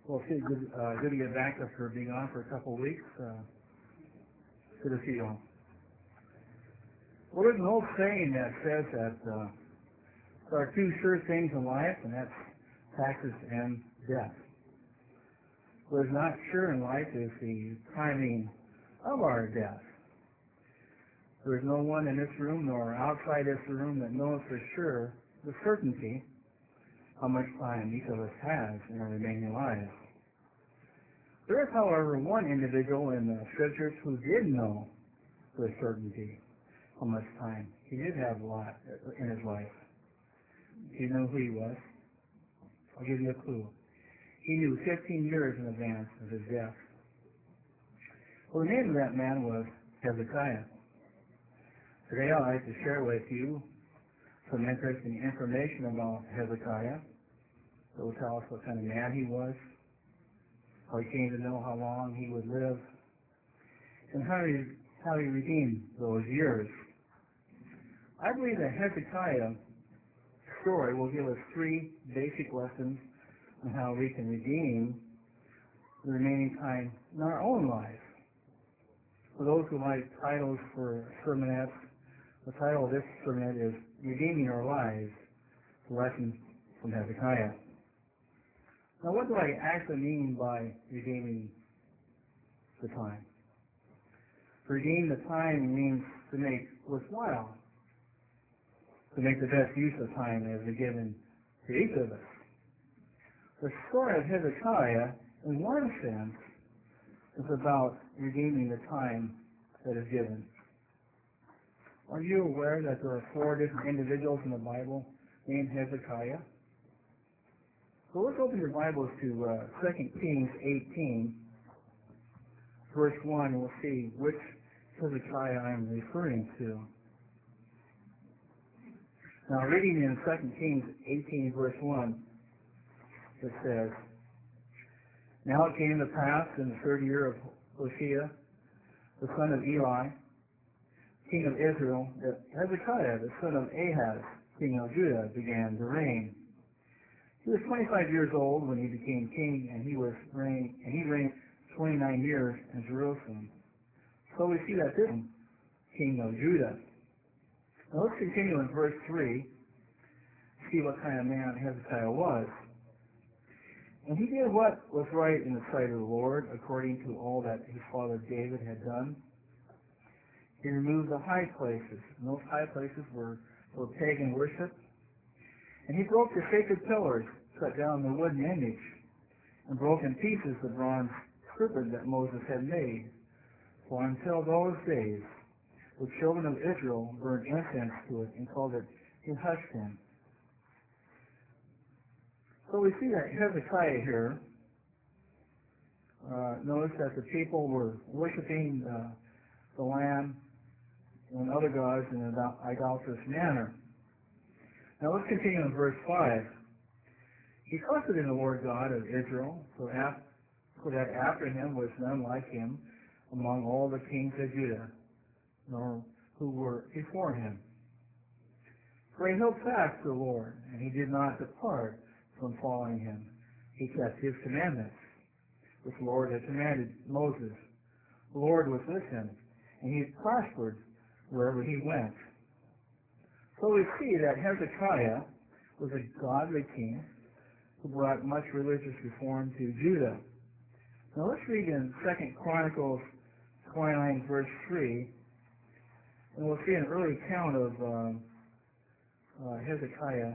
Well, Steve, good to get back after being on for a couple of weeks. Good to see you all. Well, there's an old saying that says that there are two sure things in life, and that's taxes and death. What is not sure in life is the timing of our death. There is no one in this room nor outside this room that knows for sure the certainty how much time each of us has in our remaining lives. There is, however, one individual in the Scriptures who did know with certainty how much time he did have a lot in his life. Do you know who he was? I'll give you a clue. He knew 15 years in advance of his death. Well, the name of that man was Hezekiah. Today I'd like to share with you some interesting information about Hezekiah. It will tell us what kind of man he was, how he came to know how long he would live, and how he redeemed those years. I believe that Hezekiah's story will give us three basic lessons on how we can redeem the remaining time in our own lives. For those who like titles for sermonettes, the title of this sermonette is Redeeming Our Lives, the Lessons from Hezekiah. Now, what do I actually mean by redeeming the time? To redeem the time means to make worthwhile, to make the best use of time as is given to each of us. The story of Hezekiah, in one sense, is about redeeming the time that is given. Are you aware that there are 4 different individuals in the Bible named Hezekiah? So let's open your Bibles to 2 Kings 18, verse 1, and we'll see which Hezekiah I'm referring to. Now, reading in 2 Kings 18, verse 1, it says, Now it came to pass in the 3rd year of Hoshea, the son of Eli, king of Israel, that Hezekiah, the son of Ahaz, king of Judah, began to reign. He was 25 years old when he became king, and he reigned 29 years in Jerusalem. So we see that this king of Judah. Now let's continue in verse 3, see what kind of man Hezekiah was. And he did what was right in the sight of the Lord, according to all that his father David had done. He removed the high places, and those high places were for pagan worship. And he broke the sacred pillars, cut down the wooden image, and broke in pieces the bronze serpent that Moses had made. For until those days, the children of Israel burned incense to it and called it Nehushtan. So we see that Hezekiah here, notice that the people were worshiping the lamb and other gods in an idolatrous manner. Now let's continue in verse 5. He trusted in the Lord God of Israel, so that after him was none like him among all the kings of Judah, nor who were before him. For he held fast to the Lord, and he did not depart from following him. He kept his commandments, which the Lord had commanded Moses. The Lord was with him, and he prospered wherever he went. So we see that Hezekiah was a godly king who brought much religious reform to Judah. Now let's read in 2 Chronicles 29, verse 3, and we'll see an early account of Hezekiah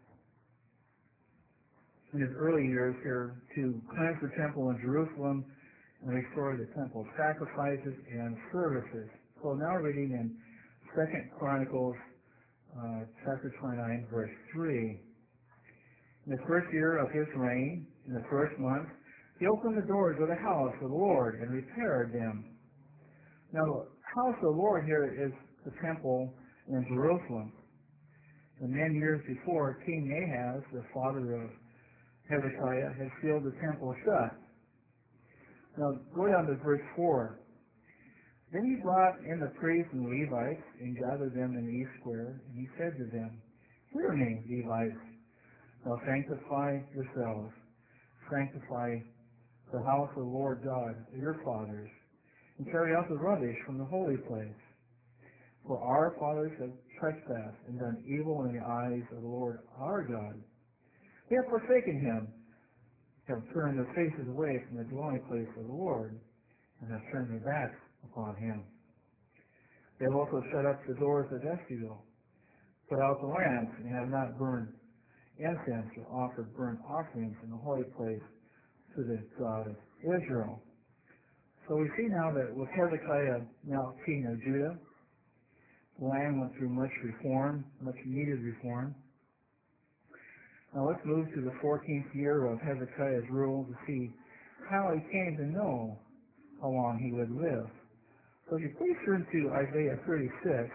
in his early years here to cleanse the temple in Jerusalem and restore the temple sacrifices and services. So now reading in 2 Chronicles chapter 29, verse 3. In the first year of his reign, in the first month, he opened the doors of the house of the Lord and repaired them. Now, the house of the Lord here is the temple in Jerusalem. And many years before, King Ahaz, the father of Hezekiah, had sealed the temple shut. Now, go down to verse 4. Then he brought in the priests and Levites and gathered them in the east square, and he said to them, Hear me, Levites, now sanctify yourselves, sanctify the house of the Lord God of your fathers, and carry out the rubbish from the holy place. For our fathers have trespassed and done evil in the eyes of the Lord our God. They have forsaken him, have turned their faces away from the dwelling place of the Lord, and have turned their backs upon him. They have also shut up the doors of vestibule, put out the lamps, and have not burned incense or offered burnt offerings in the holy place to the God of Israel. So we see now that with Hezekiah now king of Judah, the land went through much reform, much needed reform. Now let's move to the 14th year of Hezekiah's rule to see how he came to know how long he would live. So if you please turn to Isaiah 36,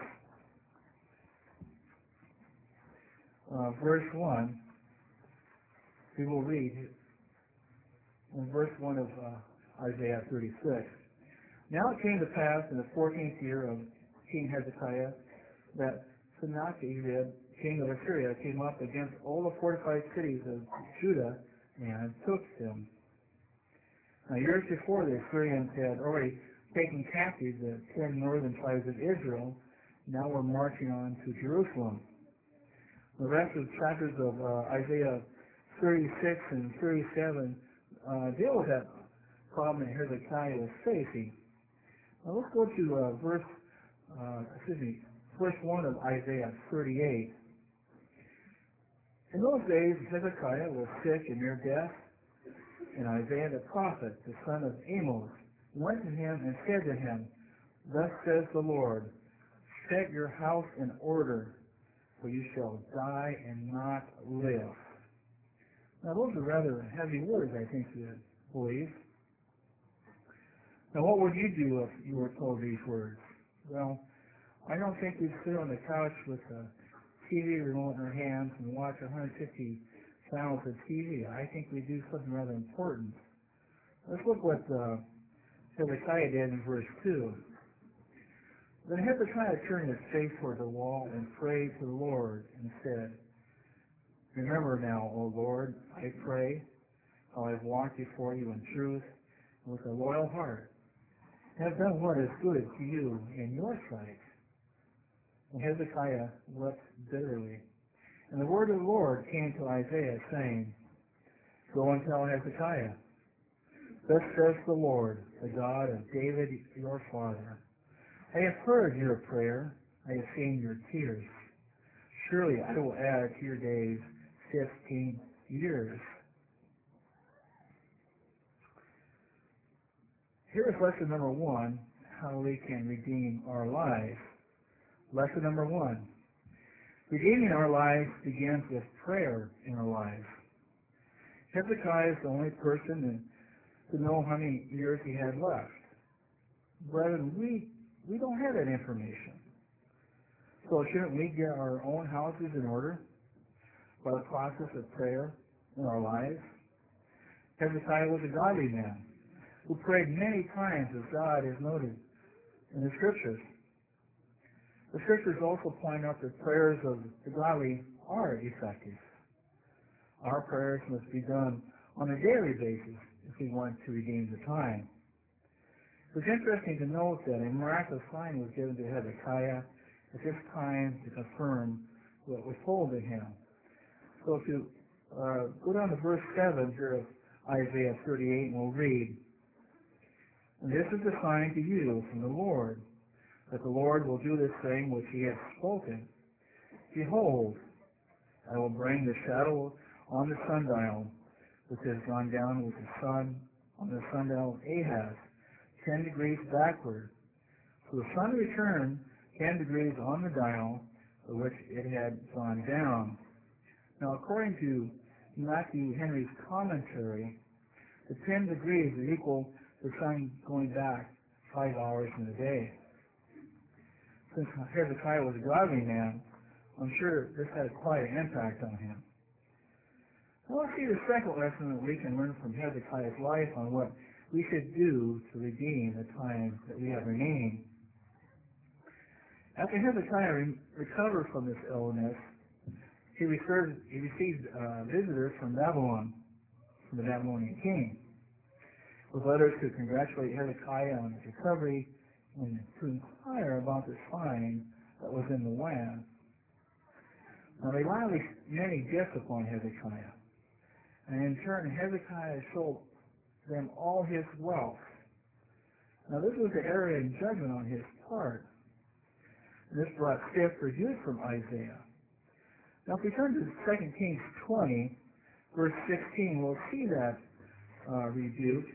verse 1, we will read in verse 1 of Isaiah 36. Now it came to pass in the 14th year of King Hezekiah that Sennacherib, king of Assyria, came up against all the fortified cities of Judah and took them. Now, years before, the Assyrians had already taken captive the 10 northern tribes of Israel. Now we're marching on to Jerusalem. The rest of the chapters of Isaiah 36 and 37 deal with that problem that Hezekiah was facing. Now let's go to verse 1 of Isaiah 38. In those days, Hezekiah was sick and near death, and Isaiah the prophet, the son of Amos, went to him and said to him, Thus says the Lord, set your house in order, for you shall die and not live. Now those are rather heavy words, I think you believe. Now what would you do if you were told these words? Well, I don't think we'd sit on the couch with a TV remote in our hands and watch 150 channels of TV. I think we'd do something rather important. Let's look what Hezekiah did in verse 2. Then Hezekiah turned his face toward the wall and prayed to the Lord and said, Remember now, O Lord, I pray, how I have walked before you in truth and with a loyal heart, and have done what is good to you in your sight. And Hezekiah wept bitterly. And the word of the Lord came to Isaiah, saying, Go and tell Hezekiah, Thus says the Lord, the God of David your father, I have heard your prayer, I have seen your tears. Surely I will add to your days 15 years. Here is lesson number 1, how we can redeem our lives. Lesson number 1. Redeeming our lives begins with prayer in our lives. Hezekiah is the only person to know how many years he had left. Brethren, we don't have that information. So shouldn't we get our own houses in order by the process of prayer in our lives? Hezekiah was a godly man who prayed many times, as God has noted in the Scriptures. The Scriptures also point out that prayers of the godly are effective. Our prayers must be done on a daily basis if we want to redeem the time. It's interesting to note that a miraculous sign was given to Hezekiah at this time to confirm what was told to him. So if you go down to verse 7 here of Isaiah 38, and we'll read, And this is a sign to you from the Lord, that the Lord will do this thing which he has spoken. Behold, I will bring the shadow on the sundial, which has gone down with the sun on the sundial of Ahaz, 10 degrees backward. So the sun returned 10 degrees on the dial of which it had gone down. Now, according to Matthew Henry's commentary, the 10 degrees is equal to the sun going back 5 hours in a day. Since Hezekiah was a godly man, I'm sure this had quite an impact on him. Now let's see the second lesson that we can learn from Hezekiah's life on what we should do to redeem the time that we have remaining. After Hezekiah recovered from this illness, he received visitors from Babylon, from the Babylonian king. with letters to congratulate Hezekiah on his recovery and to inquire about the sign that was in the land. Now they lavished many gifts upon Hezekiah, and in turn Hezekiah showed them all his wealth. Now this was an area of judgment on his part, and this brought stiff rebuke from Isaiah. Now if we turn to 2 Kings 20, verse 16, we'll see that rebuke.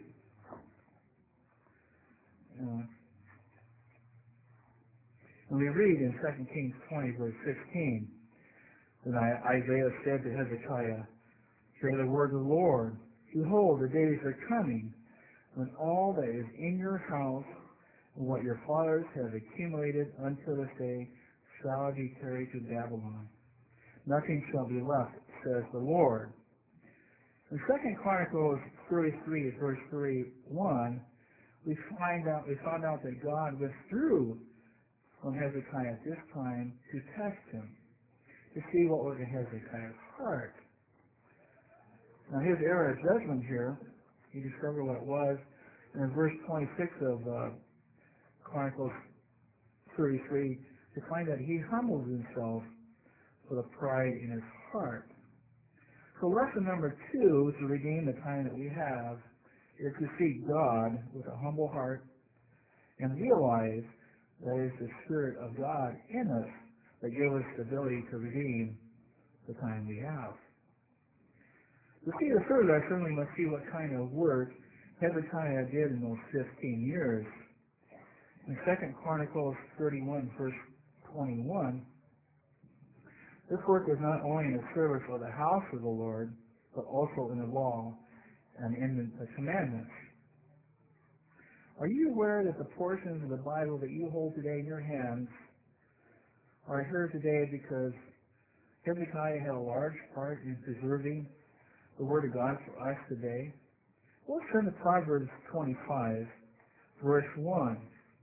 And we read in 2 Kings 20, verse 16, then Isaiah said to Hezekiah, hear the word of the Lord. Behold, the days are coming when all that is in your house and what your fathers have accumulated until this day shall be carried to Babylon. Nothing shall be left, says the Lord. In 2 Chronicles 33, verse 31, we found out that God withdrew from Hezekiah at this time to test him, to see what was in Hezekiah's heart. Now his era of judgment here, he discovered what it was. And in verse 26 of Chronicles 33, to find that he humbled himself for the pride in his heart. So lesson number 2 to redeem the time that we have is to seek God with a humble heart and realize that it is the Spirit of God in us that gives us the ability to redeem the time we have. To see the third lesson, we must see what kind of work Hezekiah did in those 15 years. In 2 Chronicles 31, verse 21, this work was not only in the service of the house of the Lord, but also in the law and in the commandments. Are you aware that the portions of the Bible that you hold today in your hands are here today because Hezekiah had a large part in preserving the Word of God for us today? Let's turn to Proverbs 25, verse 1.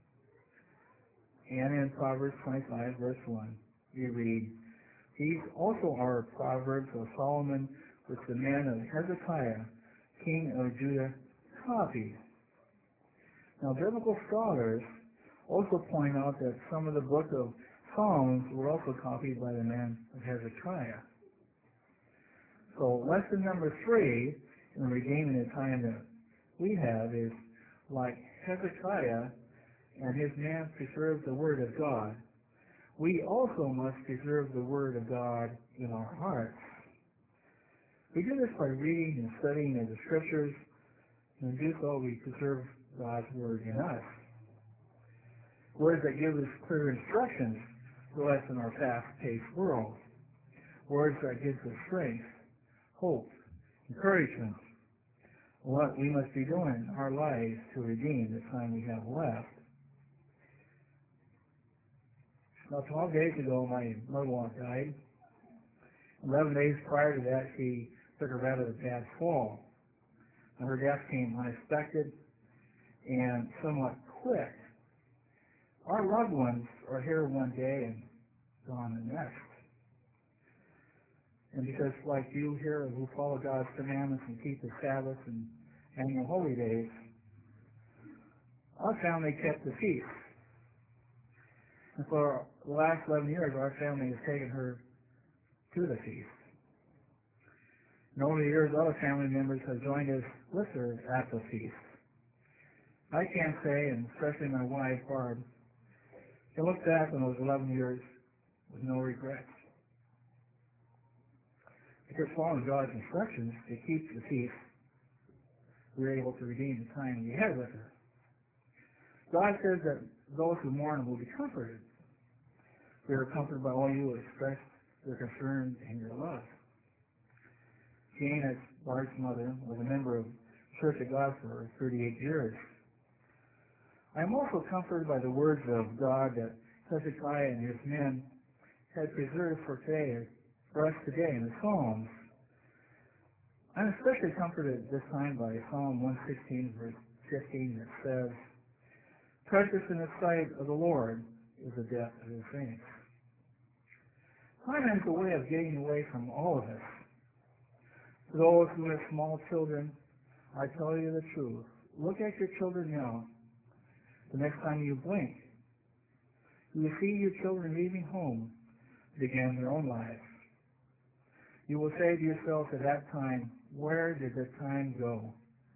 And in Proverbs 25, verse 1, we read, these also are Proverbs of Solomon, which the man of Hezekiah, king of Judah, copied. Now, biblical scholars also point out that some of the book of Psalms were also copied by the man of Hezekiah. So, lesson number 3 in redeeming the time that we have is, like Hezekiah and his man preserved the Word of God, we also must preserve the Word of God in our hearts. We do this by reading and studying the Scriptures, and do so we preserve God's Word in us. Words that give us clear instructions for us in our fast-paced world. Words that give us strength, hope, encouragement, what we must be doing in our lives to redeem the time we have left. Now, 12 days ago, my mother-in-law died. 11 days prior to that, she took a rather bad fall. And her death came unexpected and somewhat quick. Our loved ones are here one day and gone the next. And because, like you here who follow God's commandments and keep the Sabbath and annual holy days, our family kept the feast. And for the last 11 years, our family has taken her to the feast. And over the years, other family members have joined us with her at the feast. I can't say, and especially my wife, Barb, can look back on those 11 years with no regrets. Because following God's instructions to keep the feast, we were able to redeem the time we had with her. God says that those who mourn will be comforted. We are comforted by all you who express your concern and your love. Jane, as Barb's mother, was a member of Church of God for 38 years. I am also comforted by the words of God that Hezekiah and his men had preserved for us today in the Psalms. I'm especially comforted this time by Psalm 116, verse 15, that says, precious in the sight of the Lord is the death of his saints. Time has a way of getting away from all of us. For those who have small children, I tell you the truth, look at your children now. The next time you blink, you will see your children leaving home to begin their own lives. You will say to yourself at that time, where did the time go?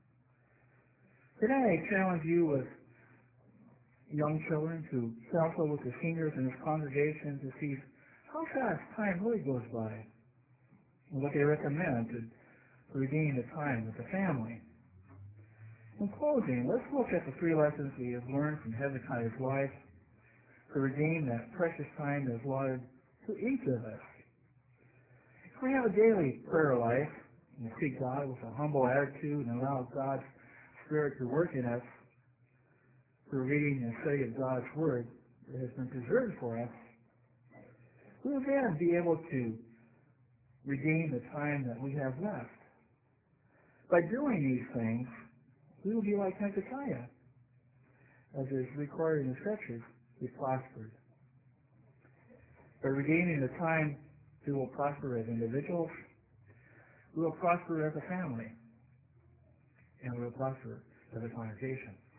Today I challenge you with young children to counsel with the seniors in this congregation to see how fast time really goes by and what they recommend to redeem the time with the family. In closing, let's look at the 3 lessons we have learned from Hezekiah's life to redeem that precious time that is allotted to each of us. If we have a daily prayer life and seek God with a humble attitude and allow God's Spirit to work in us through reading and study of God's Word that has been preserved for us, we will then be able to redeem the time that we have left. By doing these things, we will be like Hezekiah, as is recorded in the Scriptures. He prospered. By redeeming the time, we will prosper as individuals, we will prosper as a family, and we will prosper as a congregation.